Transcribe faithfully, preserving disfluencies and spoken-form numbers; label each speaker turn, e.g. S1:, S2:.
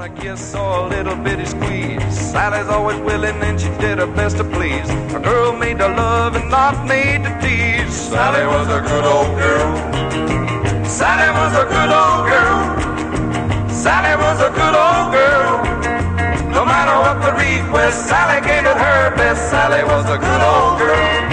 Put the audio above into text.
S1: a kiss or a little bitty squeeze. Sally's always willing and she did her best to please. A girl made to love and not made to tease. Sally was a good old girl. Sally was a good old girl. Sally was a good old girl. No matter what the request, Sally gave it her best. Sally was a good old girl.